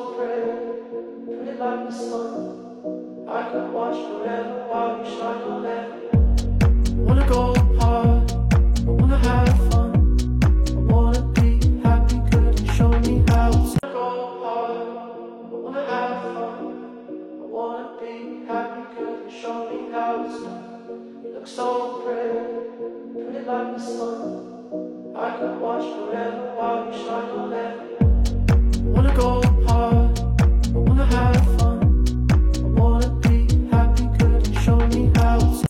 so pretty, pretty like the sun. I could watch forever while you shine on it. I wanna go hard, I wanna have fun. I wanna be happy, could you show me how? I wanna go hard, I wanna have fun. I wanna be happy, could you show me how it's done? You look so pretty, pretty like the sun. I could watch forever